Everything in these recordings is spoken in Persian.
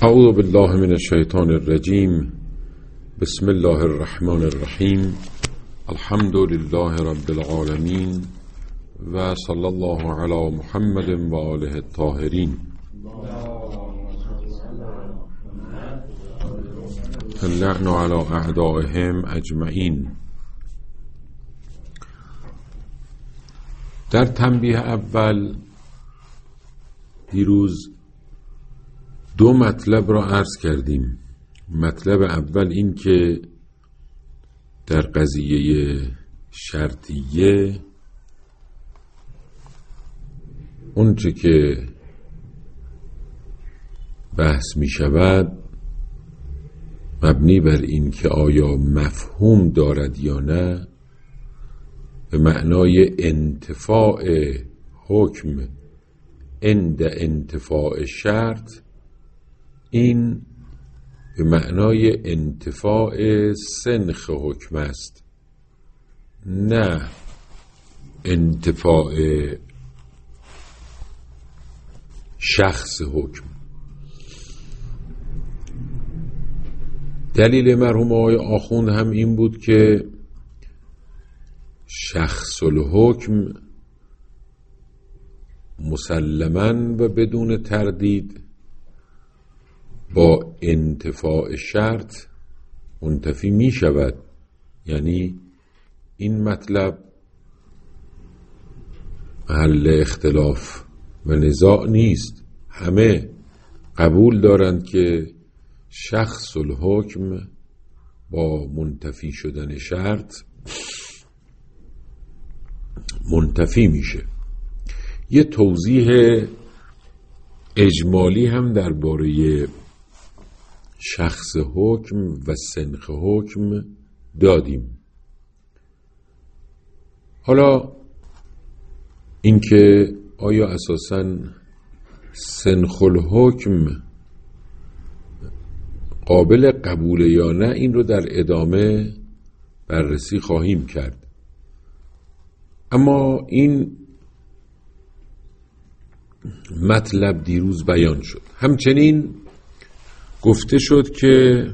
اعوذ بالله من الشیطان الرجیم. بسم الله الرحمن الرحیم. الحمد لله رب العالمین و صلی الله علی محمد و آله الطاهرین. اللعن علی اعدائهم اجمعین. در تنبیه اول دیروز دو مطلب را عرض کردیم. مطلب اول این که در قضیه شرطیه اونچه که بحث می شود مبنی بر این که آیا مفهوم دارد یا نه، به معنای انتفاع حکم عند انتفاع شرط، این به معنای انتفاع سنخ حکم است، نه انتفاع شخص حکم. دلیل مرحوم آقای آخوند هم این بود که شخص الحکم مسلماً و بدون تردید با انتفاع شرط منتفی می شود. یعنی این مطلب محل اختلاف و نزاع نیست، همه قبول دارند که شخص الحکم با منتفی شدن شرط منتفی میشه. یه توضیح اجمالی هم درباره شخص حکم و سنخ حکم دادیم. حالا اینکه آیا اساساً سنخ الحکم قابل قبول یا نه، این رو در ادامه بررسی خواهیم کرد. اما این مطلب دیروز بیان شد. همچنین گفته شد که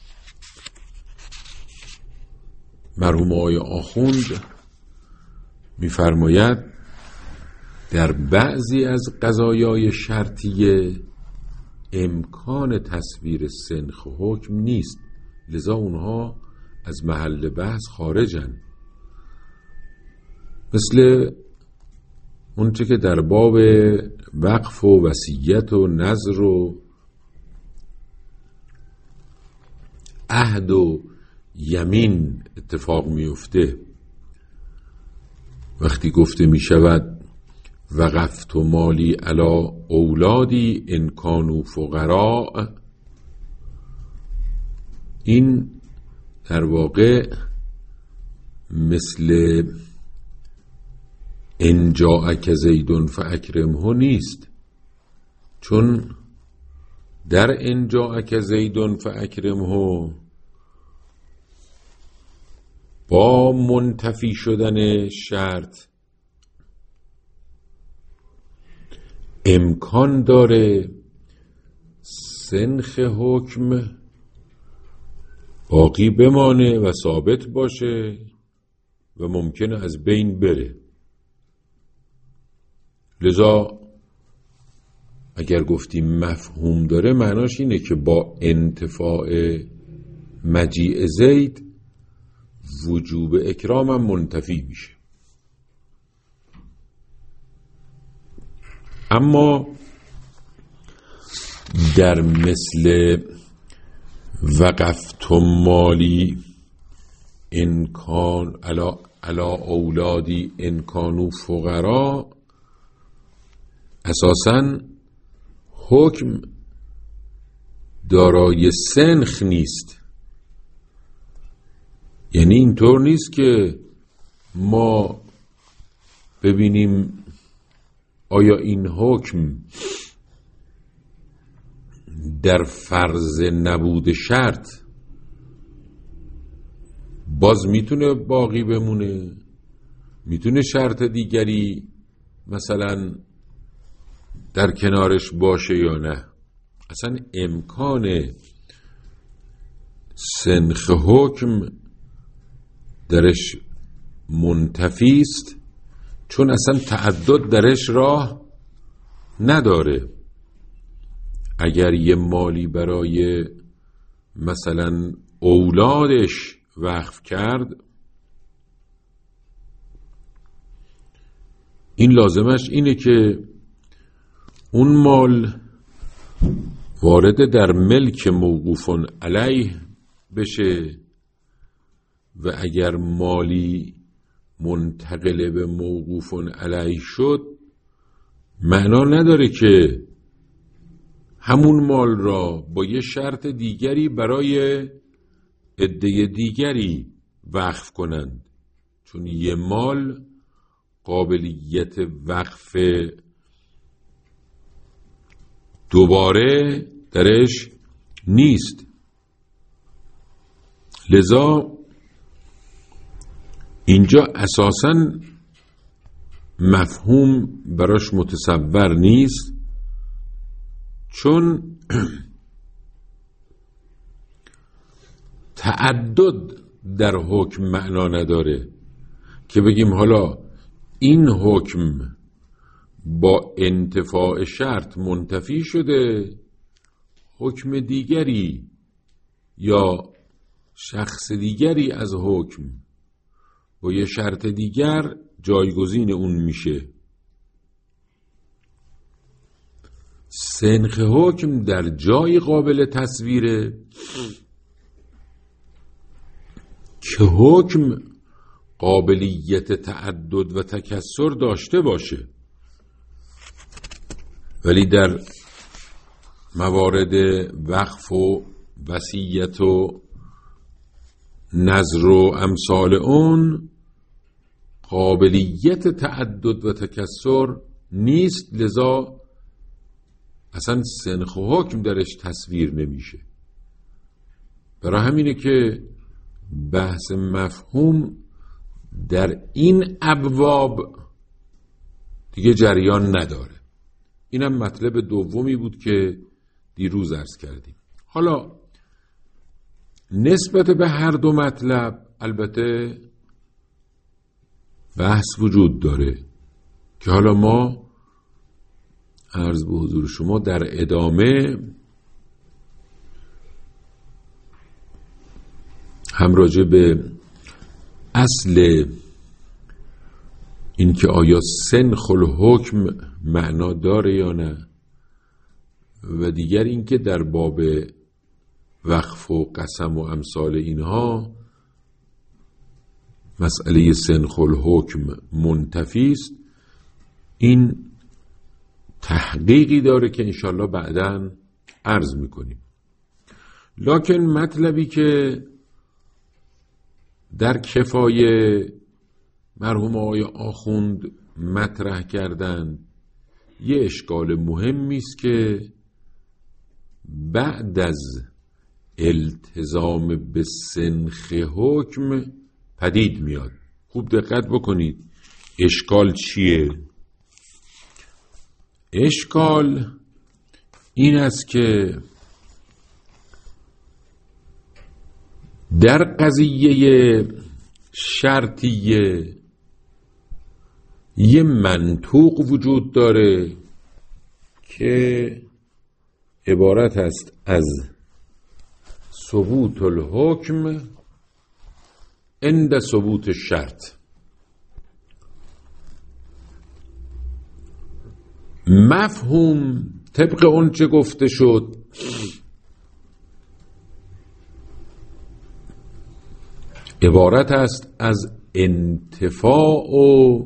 مرحوم آقای آخوند می‌فرماید در بعضی از قضایای شرطیه امکان تصویر سنخ حکم نیست، لذا اونها از محل بحث خارجن. مثل اونچه که در باب وقف و وصیت و نذر و عهد و یمین اتفاق میفته. وقتی گفته می شود وقفت مالی علی اولادی ان کانوا فقراء، این در واقع مثل ان جاءک زید فاکرمه نیست، چون در ان جاءک زید فاکرمه با منتفی شدن شرط امکان داره سنخ حکم باقی بمانه و ثابت باشه و ممکنه از بین بره. لذا اگر گفتیم مفهوم داره، معناش اینه که با انتفاع مجیء زید وجوب اکرام هم منتفی میشه. اما در مثل وقفت مالی ان کان علی اولادی ان کانوا فقراء، اساساً حکم دارای سنخ نیست. یعنی اینطور نیست که ما ببینیم آیا این حکم در فرض نبود شرط باز میتونه باقی بمونه، میتونه شرط دیگری مثلا در کنارش باشه یا نه. اصلا امکان سنخ حکم درش منتفی است، چون اصلا تعدد درش راه نداره. اگر یه مالی برای مثلا اولادش وقف کرد، این لازمش اینه که اون مال وارد در ملک موقوف علیه بشه و اگر مالی منتقل به موقوف علیه شد، معنا نداره که همون مال را با یه شرط دیگری برای عده دیگری وقف کنند، چون یه مال قابلیت وقف دوباره درش نیست. لذا اینجا اساساً مفهوم براش متصور نیست، چون تعدد در حکم معنا نداره که بگیم حالا این حکم با انتفاع شرط منتفی شده، حکم دیگری یا شخص دیگری از حکم با یه شرط دیگر جایگزین اون میشه. سنخ حکم در جای قابل تصویره که حکم قابلیت تعدد و تکثر داشته باشه، ولی در موارد وقف و وصیت و نذر و امثال اون قابلیت تعدد و تکثر نیست، لذا اصلا سنخ و حکم درش تصویر نمیشه. برای همینه که بحث مفهوم در این ابواب دیگه جریان نداره. اینم مطلب دومی بود که دیروز عرض کردیم. حالا نسبت به هر دو مطلب البته بحث وجود داره که حالا ما عرض به حضور شما در ادامه هم راجع به اصل این که آیا سنخ الحکم معنا داره یا نه، و دیگر این که در باب وقف و قسم و امثال اینها مسئله سنخ الحکم منتفی است، این تحقیقی داره که انشالله بعداً عرض میکنیم. لکن مطلبی که در کفایه مرحوم آقای آخوند مطرح کردن یه اشکال مهمی است که بعد از التزام به سنخ حکم پدید میاد. خوب دقت بکنید اشکال چیه؟ اشکال این است که در قضیه شرطیه یه منطوق وجود داره که عبارت است از ثبوت الحکم عند ثبوت الشرط. مفهوم طبق اون چه گفته شد عبارت است از انتفاع و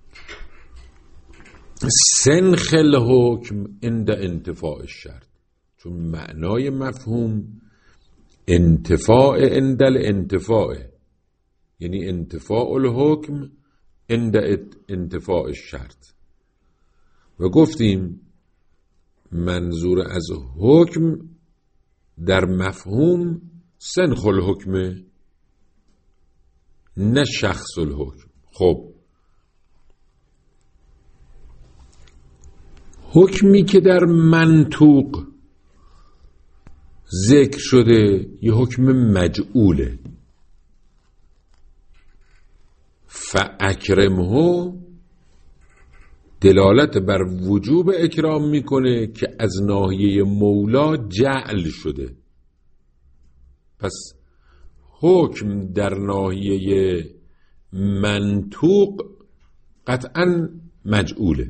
سنخ الحکم عند انتفاع الشرط، چون معنای مفهوم انتفاع عند الانتفاع، یعنی انتفاع الحکم عند انتفاع الشرط. و گفتیم منظور از حکم در مفهوم سنخ الحکم نه شخص الحکم. خب حکمی که در منطوق ذکر شده یه حکم مجعوله. فاکرمه دلالت بر وجوب اکرام میکنه که از ناحیه مولا جعل شده. پس حکم در ناحیه منطوق قطعا مجعوله،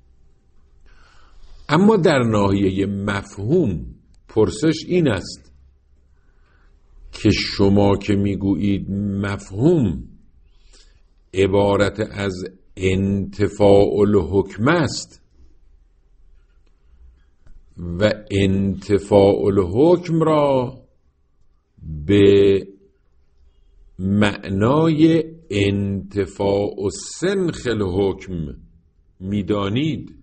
اما در ناحیه مفهوم پرسش این است که شما که میگویید مفهوم عبارت از انتفاع الحکم است و انتفاع الحکم را به معنای انتفاع سنخ الحکم میدانید،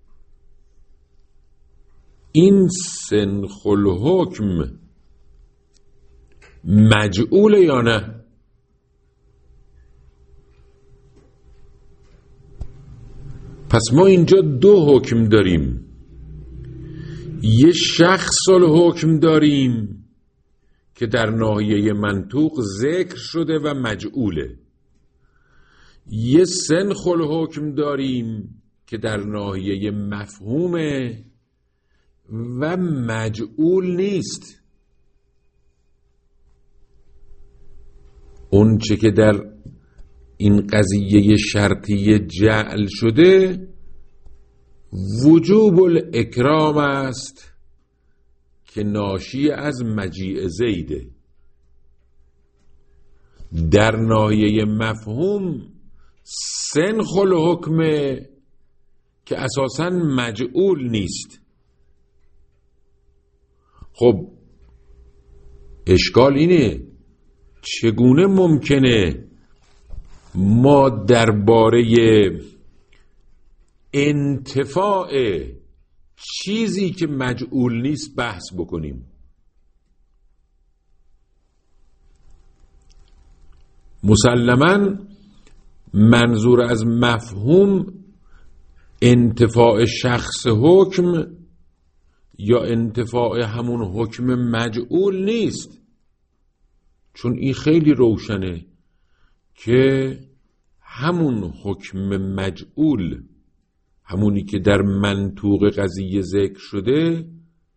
این سنخ الحکم مجعول یا نه؟ پس ما اینجا دو حکم داریم، یه شخص الحکم داریم که در ناحیه منطوق ذکر شده و مجعوله، یه سنخ الحکم داریم که در ناحیه مفهومه و مجعول نیست. اون چه که در این قضیه شرطی جعل شده وجوب الاکرام است که ناشی از مجیء زیده. در ناحیه مفهوم سنخ الحکم که اساساً مجعول نیست. خب اشکال اینه چگونه ممکنه ما درباره انتفاع چیزی که مجعول نیست بحث بکنیم؟ مسلماً منظور از مفهوم انتفاع شخص حکم یا انتفاع همون حکم مجعول نیست، چون این خیلی روشنه که همون حکم مجعول، همونی که در منطوق قضیه ذکر شده،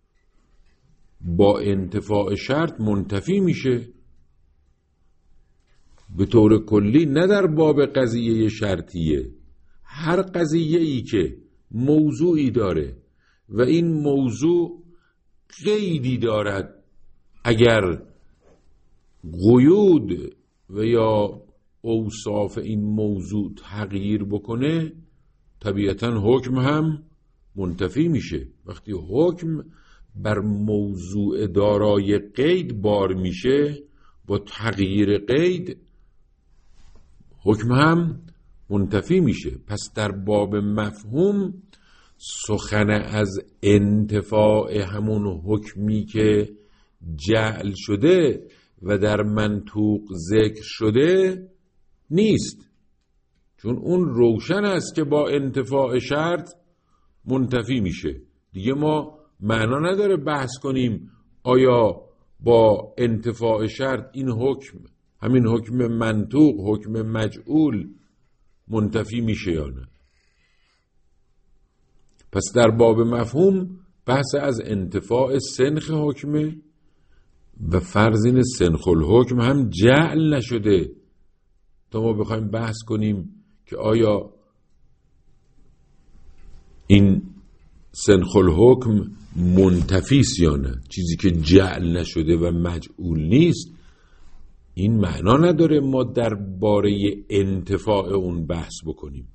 با انتفاع شرط منتفی میشه. به طور کلی نه در باب قضیه شرطیه، هر قضیه‌ای که موضوعی داره و این موضوع قیدی دارد، اگر قیود و یا اوصاف این موضوع تغییر بکنه طبیعتاً حکم هم منتفی میشه. وقتی حکم بر موضوع دارای قید بار میشه، با تغییر قید حکم هم منتفی میشه. پس در باب مفهوم سخن از انتفاع همون حکمی که جعل شده و در منطوق ذکر شده نیست، چون اون روشن است که با انتفاع شرط منتفی میشه. دیگه ما معنا نداره بحث کنیم آیا با انتفاع شرط این حکم، همین حکم منطوق، حکم مجعول منتفی میشه یا نه. پس در باب مفهوم بحث از انتفاع سنخ حکمه و فرض این سنخ الحکم هم جعل نشده تا ما بخوایم بحث کنیم که آیا این سنخ الحکم منتفیست یا نه. چیزی که جعل نشده و مجعول نیست این معنا نداره ما در باره انتفاع اون بحث بکنیم.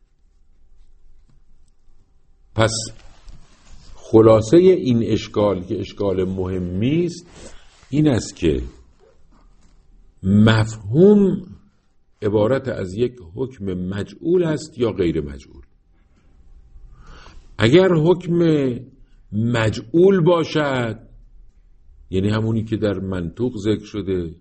پس خلاصه این اشکال که اشکال مهمی است این است که مفهوم عبارت از یک حکم مجعول است یا غیر مجعول. اگر حکم مجعول باشد، یعنی همونی که در منطوق ذکر شده،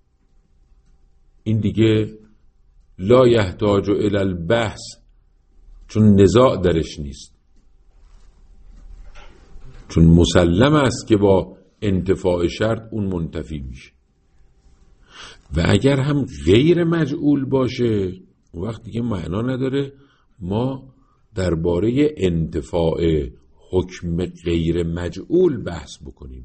این دیگه لا یحتاج الی البحث، چون نزاع درش نیست، چون مسلم است که با انتفاع شرط اون منتفی میشه. و اگر هم غیر مجعول باشه اون وقت دیگه معنا نداره ما درباره انتفاع حکم غیر مجعول بحث بکنیم.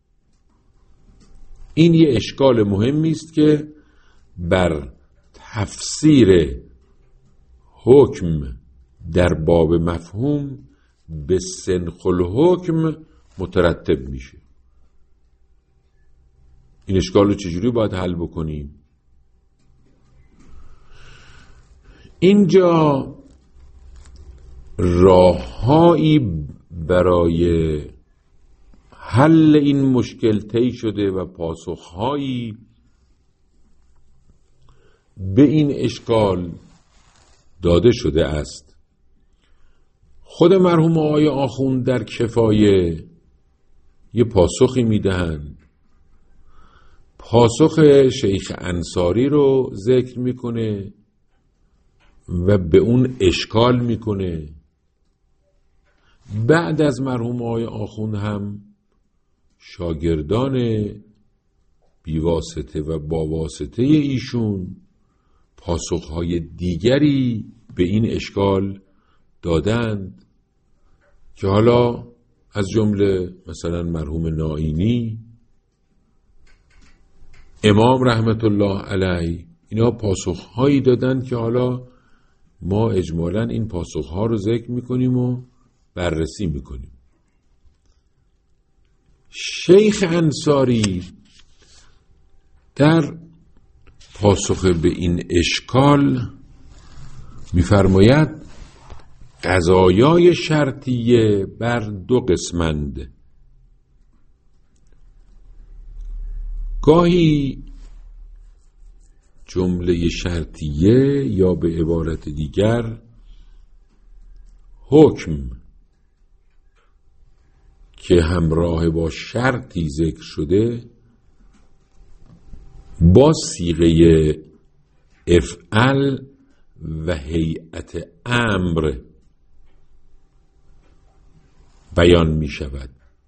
این یه اشکال مهمی است که بر تفسیر حکم در باب مفهوم به سنخ الحکم مترتب میشه. این اشکال رو چجوری باید حل بکنیم؟ اینجا راههایی برای حل این مشکل طی شده و پاسخهایی به این اشکال داده شده است. خود مرحوم آقای آخوند در کفایه یه پاسخی میدهند. پاسخ شیخ انصاری رو ذکر میکنه و به اون اشکال میکنه. بعد از مرحوم آقای آخوند هم شاگردان بیواسطه و باواسطه ایشون پاسخهای دیگری به این اشکال دادند که حالا از جمله مثلا مرحوم نائینی، امام رحمت الله علیه، اینا پاسخهایی دادند که حالا ما اجمالاً این پاسخها رو ذکر میکنیم و بررسی میکنیم. شیخ انصاری در پاسخ به این اشکال میفرماید قضایای شرطیه بر دو قسمند. گاهی جمله شرطیه یا به عبارت دیگر حکم که همراه با شرطی ذکر شده با صیغه افعل و هیئت امر بیان می شود.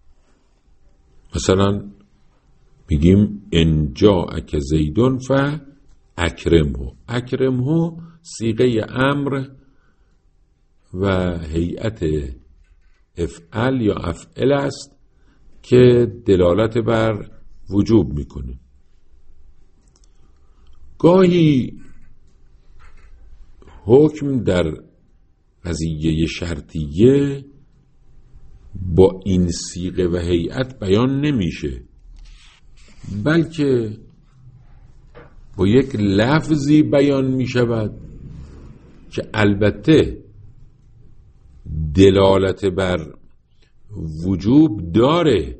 مثلا میگیم ان جاءک زیدون فاکرمه. اکرمه صیغه امر و هیئت افعل یا افعل است که دلالت بر وجوب میکنه. گاهی حکم در قضیه شرطیه با این صیغه و هیئت بیان نمیشه، بلکه با یک لفظی بیان می شود که البته دلالت بر وجوب داره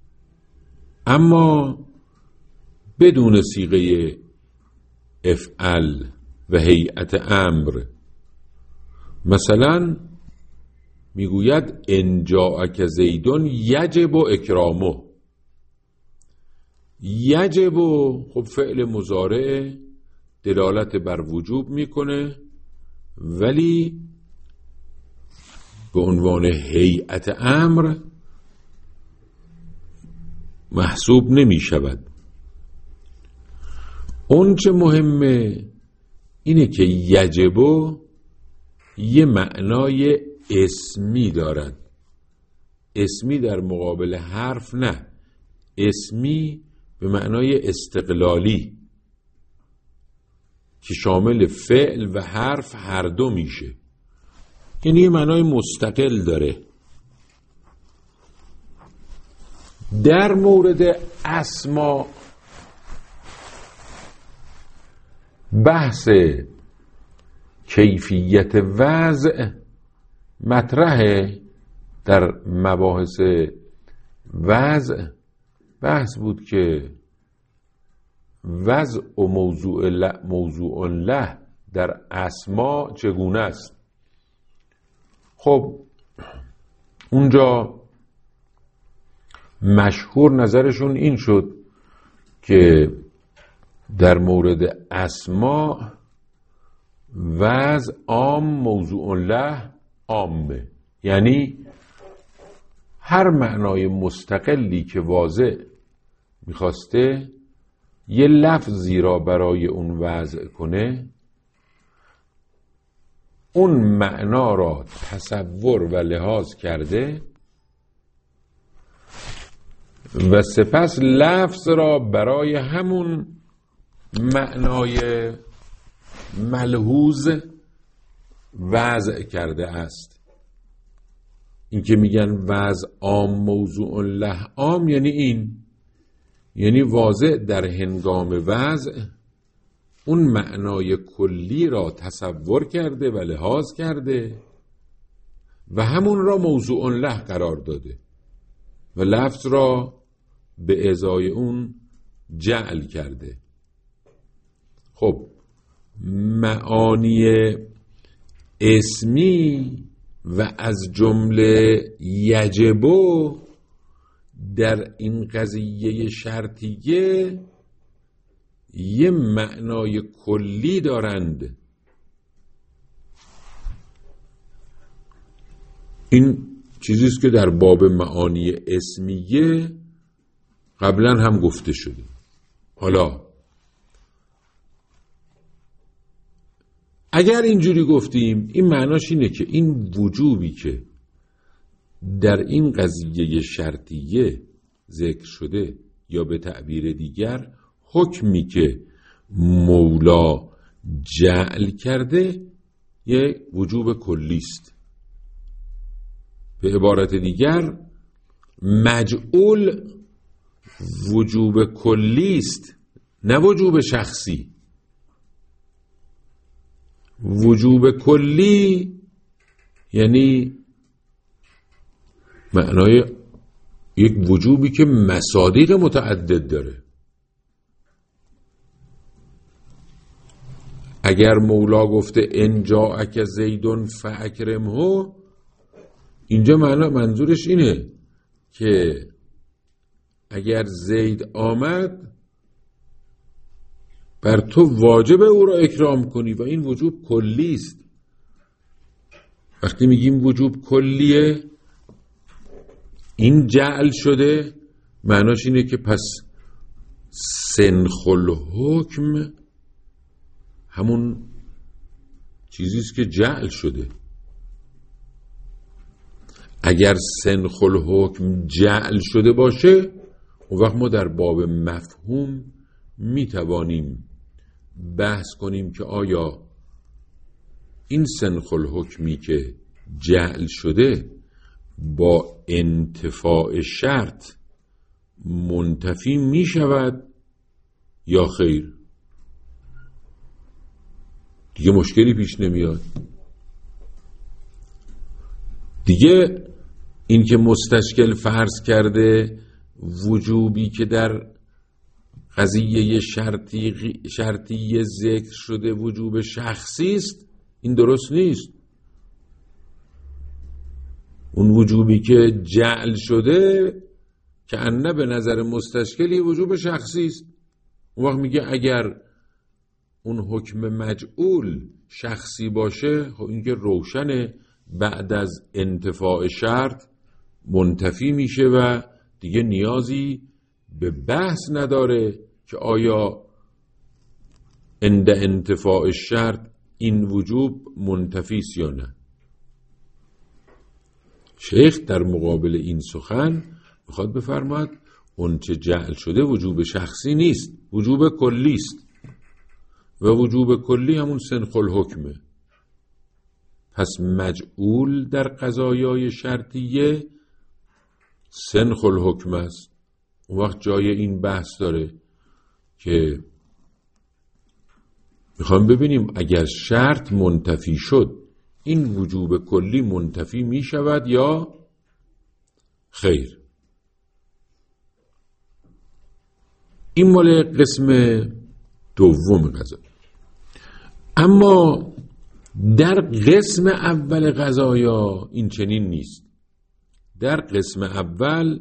اما بدون صیغه افعل و هیئت امر. مثلا میگوید ان جاءک زیدون یجب اکرامه. یجب خب فعل مضارع دلالت بر وجوب میکنه ولی به عنوان هیئت امر محسوب نمی شود. اون چه مهمه اینه که یجب یه معنای اسمی دارد. اسمی در مقابل حرف نه، اسمی به معنای استقلالی که شامل فعل و حرف هر دو میشه، یعنی یه معنای مستقل داره. در مورد اسما بحث کیفیت وضع مطرحه. در مباحث وضع بحث بود که وضع و موضوع له در اسما چگونه است. خب اونجا مشهور نظرشون این شد که در مورد اسما وضع عام موضوع له عامه، یعنی هر معنای مستقلی که واضع میخواسته یه لفظی را برای اون وضع کنه، اون معنا را تصور و لحاظ کرده و سپس لفظ را برای همون معنای ملحوظ وضع کرده است. این که میگن وضع عام موضوع له عام، یعنی این، یعنی واضع در هنگام وضع اون معنای کلی را تصور کرده و لحاظ کرده و همون را موضوع له قرار داده و لفظ را به ازای اون جعل کرده. خب معانی اسمی و از جمله یجبو در این قضیه شرطیه یه معنای کلی دارند. این چیزیست که در باب معانی اسمیه قبلا هم گفته شده. حالا اگر اینجوری گفتیم، این معناش اینه که این وجوبی که در این قضیه شرطیه ذکر شده، یا به تعبیر دیگر حکمی که مولا جعل کرده، یه وجوب کلیست. به عبارت دیگر مجعول وجوب کلیست، نه وجوب شخصی. وجوب کلی یعنی معنای یک وجوبی که مصادیق متعدد داره. اگر مولا گفته ان جاءک زیدون فاکرمه، اینجا منظورش اینه که اگر زید آمد بر تو واجب او را اکرام کنی و این وجوب کلی است. وقتی میگیم وجوب کلیه، این جعل شده، معناش اینه که پس سنخ الحکم همون چیزیست که جعل شده. اگر سنخ الحکم جعل شده باشه، اون وقت ما در باب مفهوم میتوانیم بحث کنیم که آیا این سنخ الحکمی که جعل شده با انتفاع شرط منتفی می شود یا خیر. دیگه مشکلی پیش نمیاد. دیگه این که مستشکل فرض کرده وجوبی که در قضیه شرطی ذکر شده وجوب شخصی است، این درست نیست. اون وجوبی که جعل شده که انه به نظر مستشکلی وجوب شخصی است. اون وقت میگه اگر اون حکم مجعول شخصی باشه، خب این که روشنه بعد از انتفاع شرط منتفی میشه و دیگه نیازی به بحث نداره که آیا عند انتفاع شرط این وجوب منتفی است یا نه. شیخ در مقابل این سخن میخواد بفرماد اون چه جعل شده وجوب شخصی نیست، وجوب کلی است و وجوب کلی همون سنخ الحکمه. پس مجعول در قضایای شرطیه سنخ الحکم است. اون وقت جای این بحث داره که میخوام ببینیم اگر شرط منتفی شد این وجوب کلی منتفی می شود یا خیر. این مال قسم دوم قضا. اما در قسم اول قضایا این چنین نیست. در قسم اول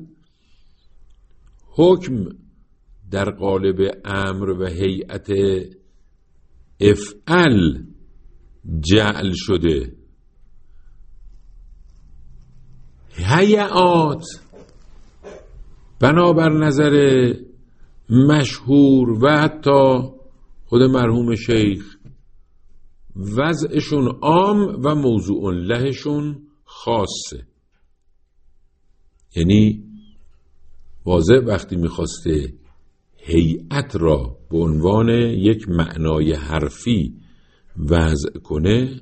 حکم در قالب امر و هیئت افعل جعل شده، هیئات بنابر نظر مشهور و حتی خود مرحوم شیخ وضعشون عام و موضوع لهشون خاصه. یعنی واضح وقتی میخواسته هیئت را به عنوان یک معنای حرفی وضع کنه،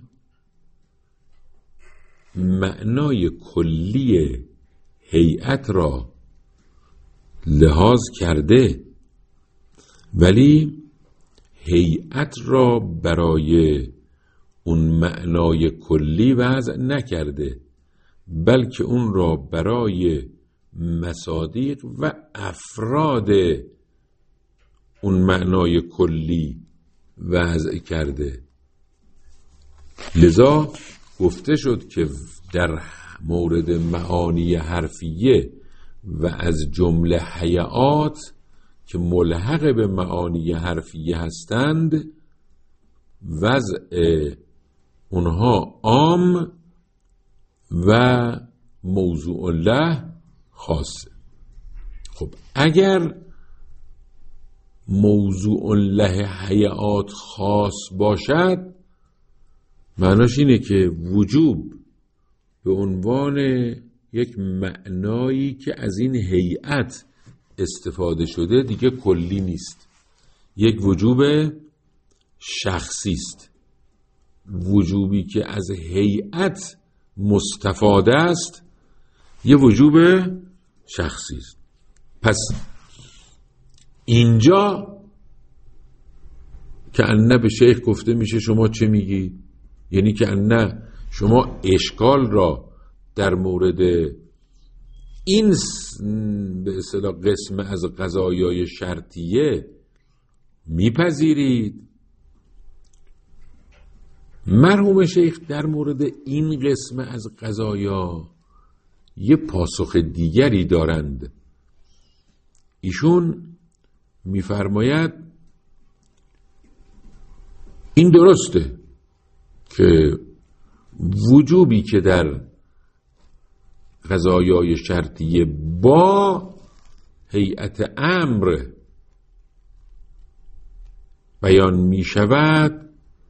معنای کلی هیئت را لحاظ کرده ولی هیئت را برای اون معنای کلی وضع نکرده، بلکه اون را برای مصادیق و افراد اون معنای کلی وضع کرده. لذا گفته شد که در مورد معانی حرفیه و از جمله هیئات که ملحق به معانی حرفیه هستند وضع اونها عام و موضوع له خاصه. خب اگر موضوع له هیئات خاص باشد معناش اینه که وجوب به عنوان یک معنایی که از این هیئت استفاده شده دیگه کلی نیست، یک وجوب شخصی است. وجوبی که از هیئت مستفاده است یه وجوب شخصی است. پس اینجا که انه به شیخ گفته میشه شما چه میگی؟ یعنی که انه شما اشکال را در مورد این به اصطلاح قسم از قضایای شرطیه میپذیرید. مرحوم شیخ در مورد این قسم از قضایا یه پاسخ دیگری دارند. ایشون میفرماید این درسته که وجوبی که در قضایای شرطیه با هیئت امر بیان می شود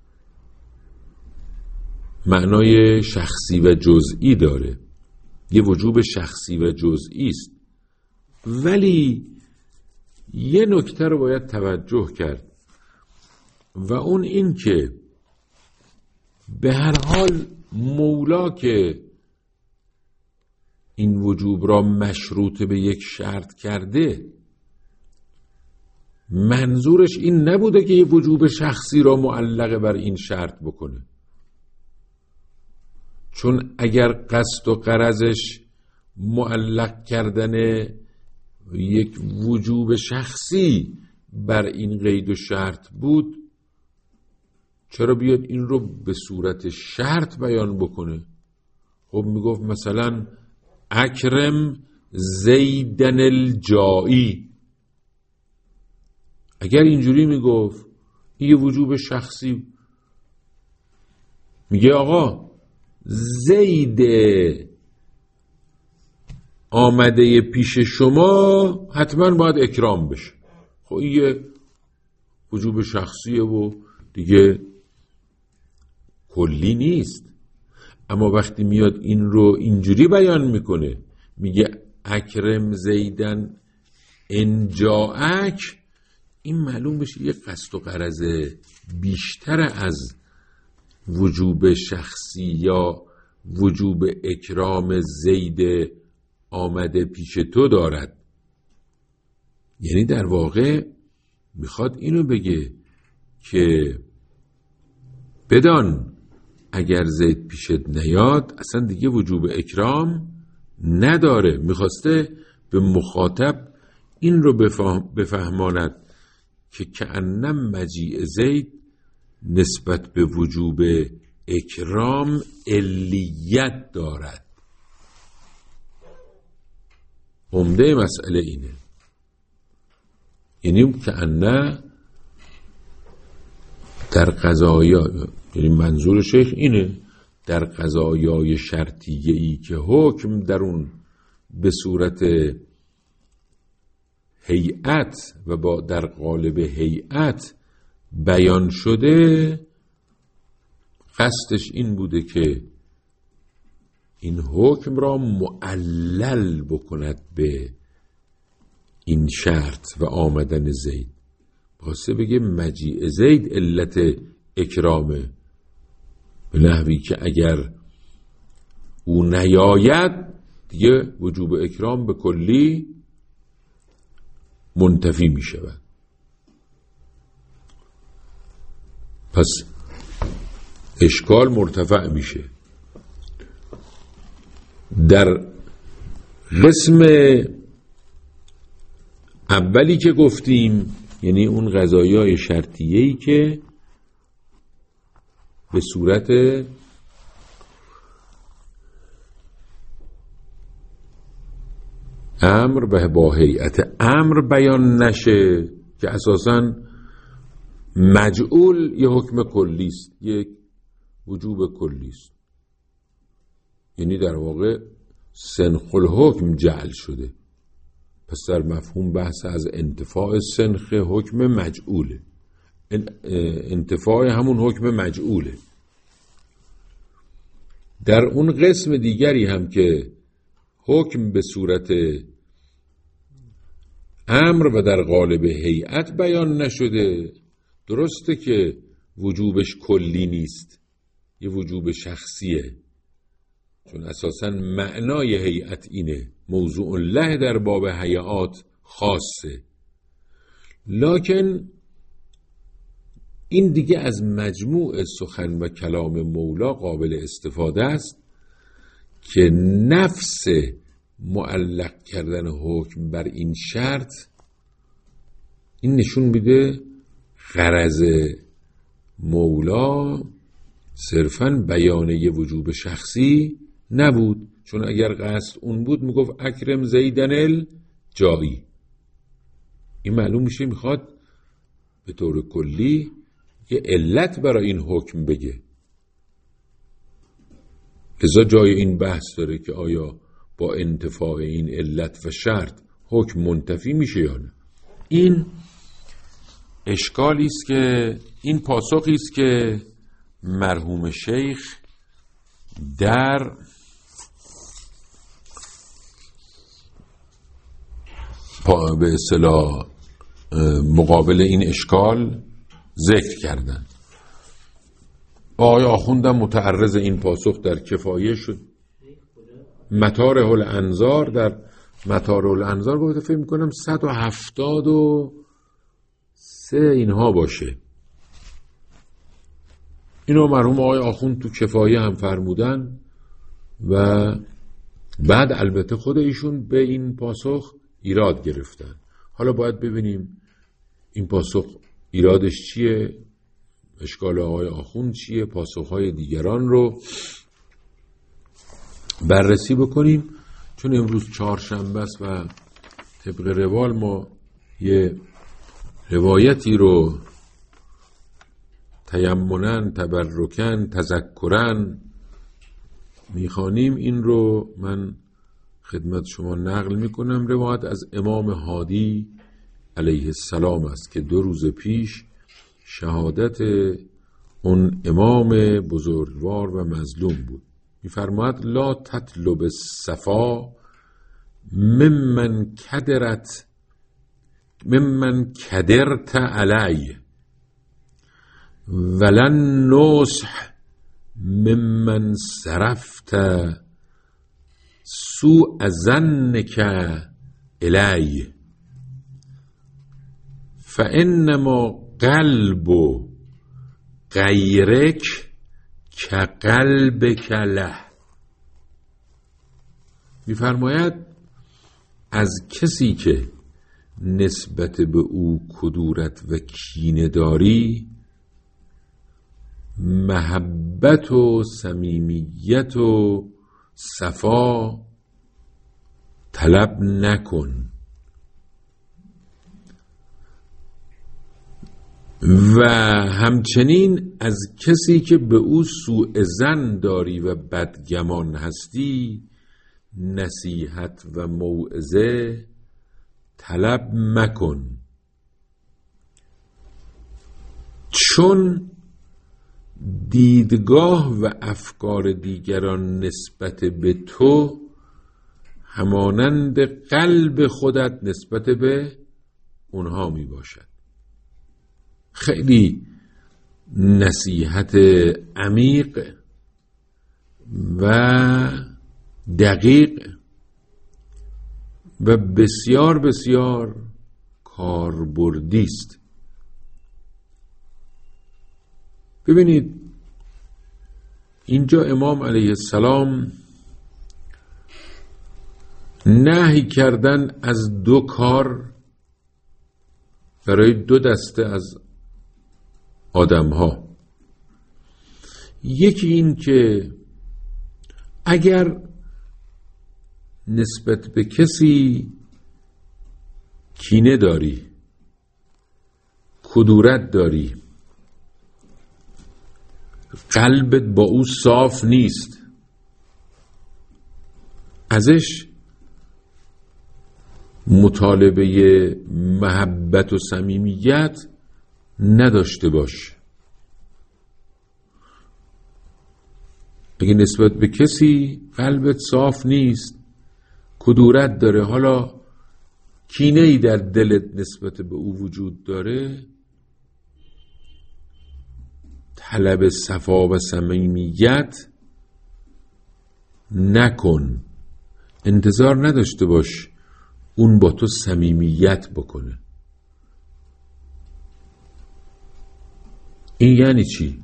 معنای شخصی و جزئی داره، یه وجوب شخصی و جزئی است. ولی یه نکته رو باید توجه کرد و اون این که به هر حال مولا که این وجوب را مشروط به یک شرط کرده منظورش این نبوده که یه وجوب شخصی را معلق بر این شرط بکنه، چون اگر قصد و غرضش معلق کردن یک وجوب شخصی بر این قید و شرط بود چرا بیاد این رو به صورت شرط بیان بکنه؟ خب میگفت مثلا اکرم زیدن الجائی. اگر اینجوری میگفت این یه وجوب شخصی، میگه آقا زید آمده پیش شما حتما باید اکرام بشه. خب این یه وجوب شخصیه و دیگه کلی نیست. اما وقتی میاد این رو اینجوری بیان میکنه میگه اکرم زیدن انجاک، این معلوم بشه یه قصد و غرض بیشتر از وجوب شخصی یا وجوب اکرام زید آمده پیش تو دارد. یعنی در واقع میخواد اینو بگه که بدان اگر زید پیشت نیاد اصلا دیگه وجوب اکرام نداره. میخواسته به مخاطب این رو بفهماند که کأنم مجیء زید نسبت به وجوب اکرام علیت دارد. عمده مسئله اینه، یعنی کأنه در قضایا، یعنی منظور شیخ اینه در قضایای شرطیه‌ای که حکم در اون به صورت هیئت و با در قالب هیئت بیان شده، قصدش این بوده که این حکم را معلل بکند به این شرط و آمدن زید. باسه بگه مجیء زید علت اکرامه، به نحوی که اگر او نیاید دیگه وجوب اکرام به کلی منتفی می شود. پس اشکال مرتفع میشه. در قسم اولی که گفتیم، یعنی اون قضایای شرطیه‌ای که به صورت امر و با هیئت امر بیان نشه که اساساً مجعول یه حکم کلی است، یک وجوب کلی است، یعنی در واقع سنخ الحکم جعل شده. پس در مفهوم بحث از انتفاع سنخ حکم مجعوله، انتفاع همون حکم مجعوله. در اون قسم دیگری هم که حکم به صورت امر و در قالب هیئت بیان نشده، درسته که وجوبش کلی نیست، یه وجوب شخصیه، چون اساساً معنای هیئت اینه، موضوع له در باب هیئات خاصه، لکن این دیگه از مجموع سخن و کلام مولا قابل استفاده است که نفس معلق کردن حکم بر این شرط این نشون میده غرض مولا صرفاً بیان یه وجوب شخصی نبود، چون اگر قصد اون بود میگفت اکرم زیدن الجایی. این معلوم میشه میخواد به طور کلی یه علت برای این حکم بگه. لذا جای این بحث داره که آیا با انتفاع این علت و شرط حکم منتفی میشه یا نه. این اشکالی است که این پاسخی است که مرحوم شیخ در به اصطلاح مقابل این اشکال ذکر کردن. آقای آخوندم متعرض این پاسخ در کفایه شد. مطارح الانظار، در مطارح الانظار گفته فکر میکنم 173 اینها باشه. اینو مرحوم آقای آخوند تو کفایه هم فرمودن و بعد البته خود ایشون به این پاسخ ایراد گرفتن. حالا باید ببینیم این پاسخ ایرادش چیه، اشکال آقای آخوند چیه، پاسخهای دیگران رو بررسی بکنیم. چون امروز چهارشنبه است و طبق روال ما یه روایتی رو تیمنن، تبرکن، تذکرن میخوانیم. این رو من خدمت شما نقل میکنم. روایت از امام هادی علیه السلام است که 2 روز پیش شهادت اون امام بزرگوار و مظلوم بود. میفرماید لا تطلب الصفا ممن کدرت علی ولن نصح ممن صرفت سوء ظنک الی فانما قلب غیرک کقلبک له. میفرماید از کسی که نسبت به او کدورت و کینه داری محبت و صمیمیت و صفا طلب نکن. و همچنین از کسی که به او سوء ظن داری و بدگمان هستی نصیحت و موعظه طلب مکن، چون دیدگاه و افکار دیگران نسبت به تو همانند قلب خودت نسبت به اونها می باشد. خیلی نصیحت عمیق و دقیق و بسیار بسیار کاربردی است. ببینید اینجا امام علیه السلام نهی کردن از دو کار برای دو دسته از آدم ها. یکی این که اگر نسبت به کسی کینه داری، کدورت داری، قلبت با او صاف نیست، ازش مطالبه محبت و صمیمیت نداشته باش. اگه نسبت به کسی قلبت صاف نیست، کدورت داره، حالا کینه ای در دلت نسبت به او وجود داره، طلب صفا و صمیمیت نکن. انتظار نداشته باش اون با تو صمیمیت بکنه. این یعنی چی؟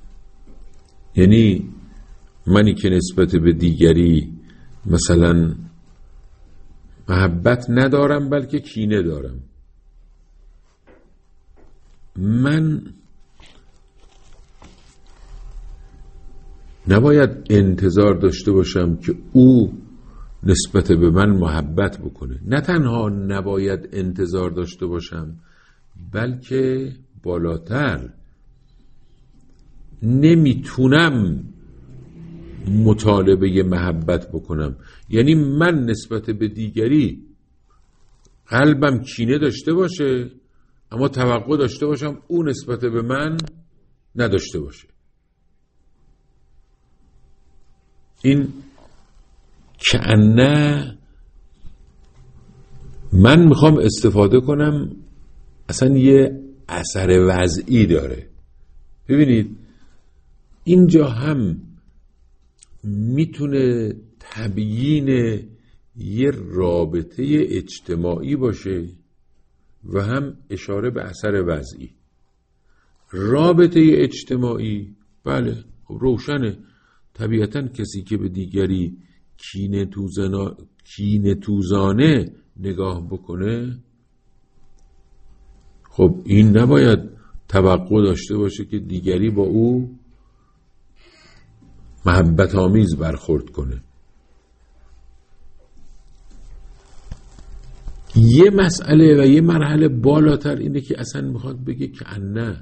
یعنی منی که نسبت به دیگری مثلا محبت ندارم بلکه کینه دارم، من نباید انتظار داشته باشم که او نسبت به من محبت بکنه. نه تنها نباید انتظار داشته باشم بلکه بالاتر نمیتونم مطالبه محبت بکنم. یعنی من نسبت به دیگری قلبم کینه داشته باشه اما توقع داشته باشم او نسبت به من نداشته باشه. این کأنه من میخوام استفاده کنم اصلا یه اثر وضعی داره. ببینید اینجا هم میتونه تبیین یه رابطه اجتماعی باشه و هم اشاره به اثر وضعی. رابطه اجتماعی بله روشنه، طبیعتاً کسی که به دیگری کینه توزانه نگاه بکنه، خب این نباید توقع داشته باشه که دیگری با او محبت آمیز برخورد کنه. یه مسئله و یه مرحله بالاتر اینه که اصلا میخواد بگه که نه،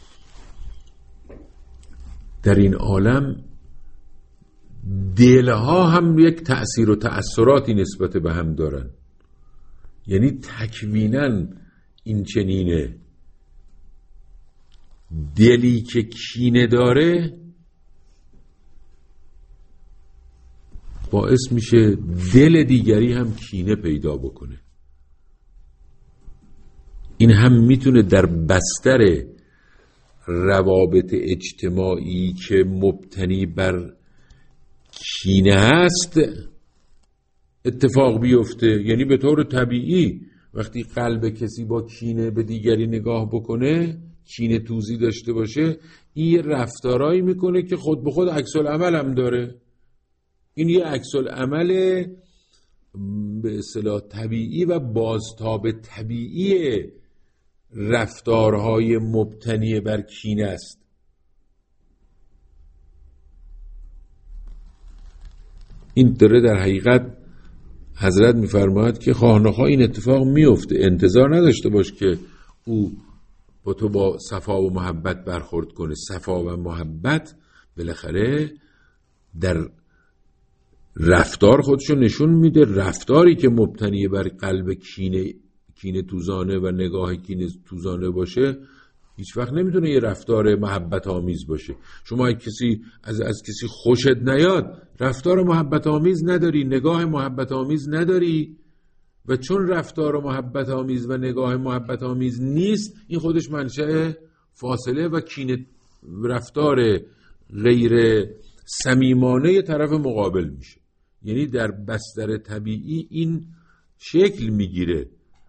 در این عالم دلها هم یک تأثیر و تأثیراتی نسبت به هم دارن. یعنی تکویناً این چنینه، دلی که کینه داره باعث میشه دل دیگری هم کینه پیدا بکنه. این هم میتونه در بستر روابط اجتماعی که مبتنی بر کینه هست اتفاق بیفته. یعنی به طور طبیعی وقتی قلب کسی با کینه به دیگری نگاه بکنه، کینه توزی داشته باشه، این یه رفتارایی میکنه که خود به خود عکس العمل هم داره. این یه عکس العمل به اصطلاح طبیعی و بازتاب طبیعی رفتارهای مبتنی بر کینه است. این داره در حقیقت حضرت میفرماید که خواه نخواه این اتفاق میفته. انتظار نداشته باش که او با تو با صفا و محبت برخورد کنه. صفا و محبت بالاخره در رفتار خودشو نشون میده. رفتاری که مبتنی بر قلب کینه توزانه و نگاه کینه توزانه باشه هیچ وقت نمیتونه یه رفتار محبت آمیز باشه. شما اگه کسی از کسی خوشت نیاد، رفتار محبت آمیز نداری، نگاه محبت آمیز نداری، و چون رفتار محبت آمیز و نگاه محبت آمیز نیست، این خودش منشأ فاصله و کینه رفتار غیر صمیمانه طرف مقابل میشه. یعنی در بستر طبیعی این شکل میگیره.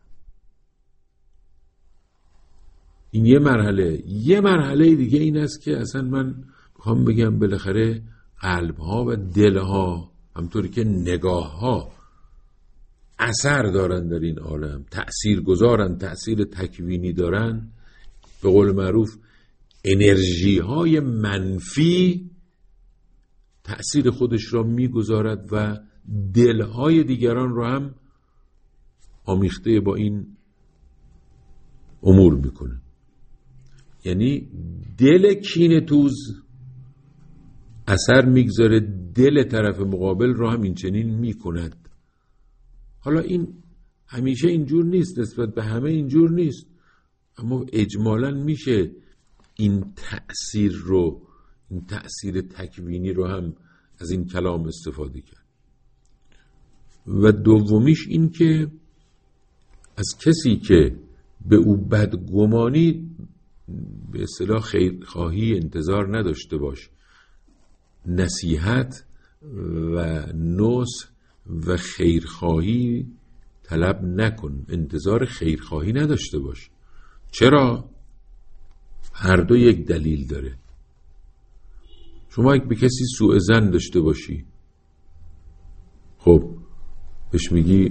این یه مرحله دیگه این است که اصلا من میخوام بگم بالاخره قلبها و دلها همطوری که نگاهها اثر دارن در این عالم، تأثیر گذارن، تأثیر تکوینی دارن. به قول معروف انرژی های منفی تأثیر خودش را میگذارد و دلهای دیگران را هم آمیخته با این امور میکنه. یعنی دل کینه توز اثر میگذاره، دل طرف مقابل را هم این چنین میکند. حالا این همیشه اینجور نیست، نسبت به همه اینجور نیست، اما اجمالاً میشه این تأثیر تکوینی رو هم از این کلام استفاده کرد. و دومیش این که از کسی که به او بدگمانی به اصطلاح خیرخواهی انتظار نداشته باش، نصیحت و نصح و خیرخواهی طلب نکن، انتظار خیرخواهی نداشته باش. چرا؟ هر دو یک دلیل داره. شما اگه به کسی سوء ظن داشته باشی، خب بهش میگی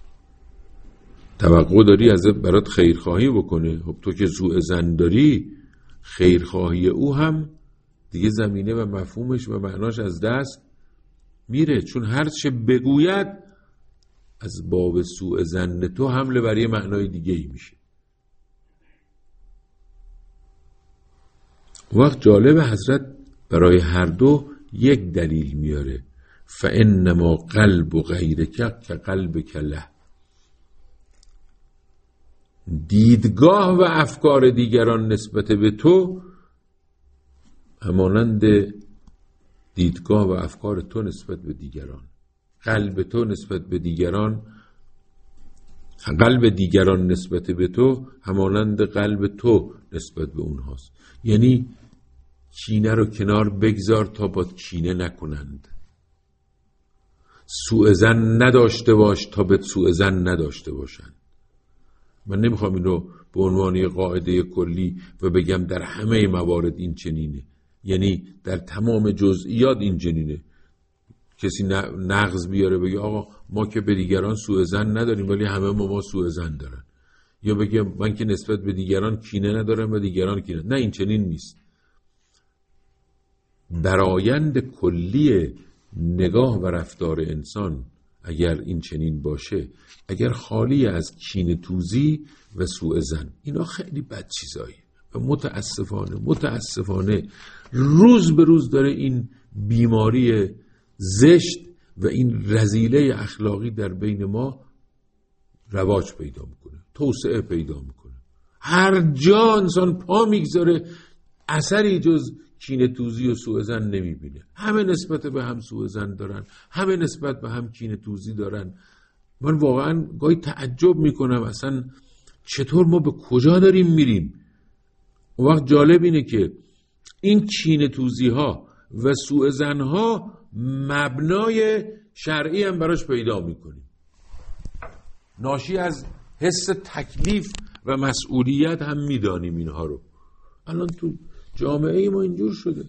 توقع داری ازت برات خیرخواهی بکنه. خب تو که سوء ظن داری، خیرخواهی او هم دیگه زمینه و مفهومش و معناش از دست میره، چون هر چه بگوید از باب سوء ظن تو حمله بر یه معنای دیگه ای میشه. وقت جالب حضرت برای هر دو یک دلیل میاره. فانما قلب غیرک کقلبک له. دیدگاه و افکار دیگران نسبت به تو همانند دیدگاه و افکار تو نسبت به دیگران. قلب تو نسبت به دیگران، قلب دیگران نسبت به تو همانند قلب تو نسبت به اونهاست. یعنی کینه رو کنار بگذار تا با کینه نکنند. سوء ظن نداشته باش تا به سوء ظن نداشته باشند. من نمیخوام این رو به عنوان یه قاعده کلی و بگم در همه موارد این چنینه، یعنی در تمام جزئیات این چنینه. کسی نقض بیاره بگه آقا ما که به دیگران سوء ظن نداریم ولی همه ما سوء ظن دارن، یا بگه من که نسبت به دیگران کینه ندارم و دیگران کینه. نه، این چنین نیست. برآیند کلی نگاه و رفتار انسان اگر این چنین باشه، اگر خالی از کینه توزی و سوء ظن، اینا خیلی بد چیزایی و متاسفانه روز به روز داره این بیماری زشت و این رذیله اخلاقی در بین ما رواج پیدا میکنه، توسعه پیدا میکنه. هر جا انسان پا میگذاره اثری جز کینه توزی و سوء ظن نمیبینه. همه نسبت به هم سوء ظن دارن، همه نسبت به هم کینه توزی دارن. من واقعا گاهی تعجب میکنم اصلا چطور ما به کجا داریم میریم. اون وقت جالب اینه که این کینه توزی ها و سوء ظن ها مبنای شرعی هم براش پیدا میکنیم، ناشی از حس تکلیف و مسئولیت هم میدانیم اینها رو. الان تو جامعه ما اینجور شده.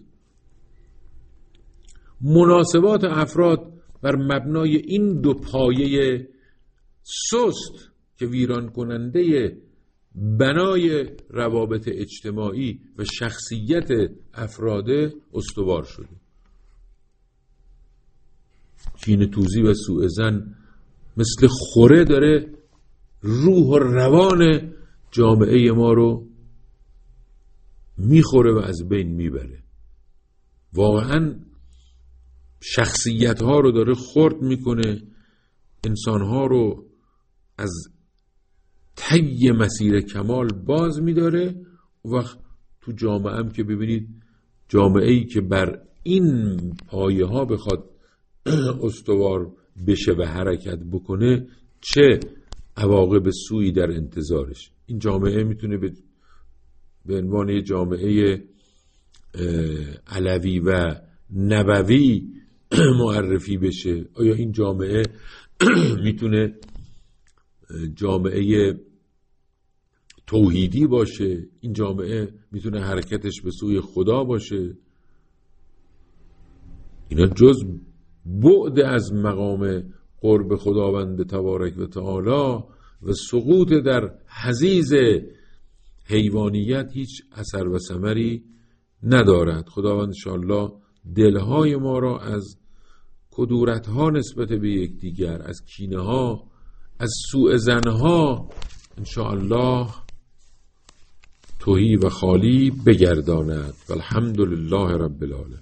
مناسبات افراد بر مبنای این دو پایه سست که ویران کننده بنای روابط اجتماعی و شخصیت افراد استوار شده. کینه توزی و سوء ظن مثل خوره داره روح و روان جامعه ما رو میخوره و از بین میبره. واقعا شخصیت ها رو داره خرد میکنه، انسان ها رو از طی مسیر کمال باز میداره. و وقت تو جامعه هم که ببینید، جامعه ای که بر این پایه ها بخواد استوار بشه و حرکت بکنه، چه عواقب سوئی در انتظارش. این جامعه میتونه به عنوان یه جامعه علوی و نبوی معرفی بشه. آیا این جامعه میتونه جامعه توحیدی باشه؟ این جامعه میتونه حرکتش به سوی خدا باشه؟ اینا جز بعد از مقام قرب خداوند تبارک و تعالی و سقوط در حضیض حیوانیت هیچ اثر و ثمری ندارد. خداوند انشاءالله دلهای ما را از کدورتها نسبت به یکدیگر، از کینه ها، از سوء ظنها انشاءالله تهی و خالی بگرداند. والحمدلله رب العالمین.